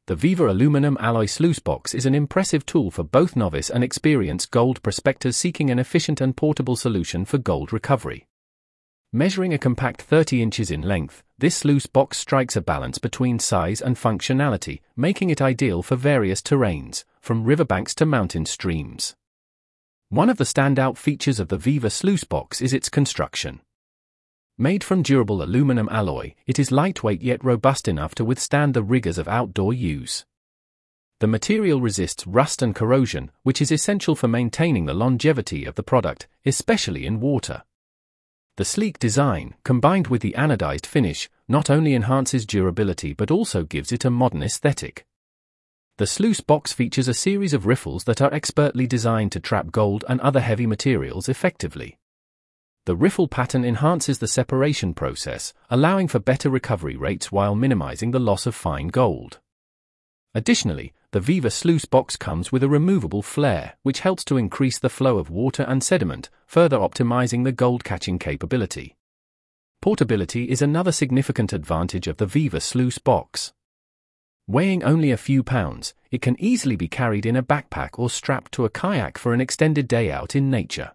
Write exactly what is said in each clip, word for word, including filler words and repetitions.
The Viva Aluminum Alloy Sluice Box is an impressive tool for both novice and experienced gold prospectors seeking an efficient and portable solution for gold recovery. Measuring a compact thirty inches in length, this sluice box strikes a balance between size and functionality, making it ideal for various terrains, from riverbanks to mountain streams. One of the standout features of the Viva Sluice Box is its construction. Made from durable aluminum alloy, it is lightweight yet robust enough to withstand the rigors of outdoor use. The material resists rust and corrosion, which is essential for maintaining the longevity of the product, especially in water. The sleek design, combined with the anodized finish, not only enhances durability but also gives it a modern aesthetic. The sluice box features a series of riffles that are expertly designed to trap gold and other heavy materials effectively. The riffle pattern enhances the separation process, allowing for better recovery rates while minimizing the loss of fine gold. Additionally, the Viva Sluice Box comes with a removable flare, which helps to increase the flow of water and sediment, further optimizing the gold-catching capability. Portability is another significant advantage of the Viva Sluice Box. Weighing only a few pounds, it can easily be carried in a backpack or strapped to a kayak for an extended day out in nature.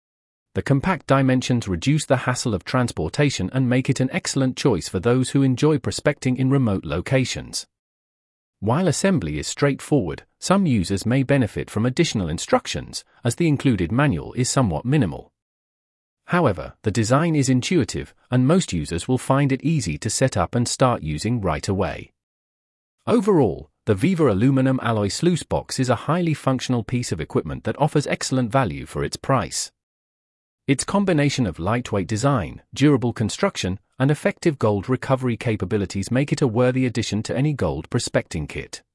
The compact dimensions reduce the hassle of transportation and make it an excellent choice for those who enjoy prospecting in remote locations. While assembly is straightforward, some users may benefit from additional instructions, as the included manual is somewhat minimal. However, the design is intuitive, and most users will find it easy to set up and start using right away. Overall, the Viva Aluminum Alloy Sluice Box is a highly functional piece of equipment that offers excellent value for its price. Its combination of lightweight design, durable construction, and effective gold recovery capabilities make it a worthy addition to any gold prospecting kit.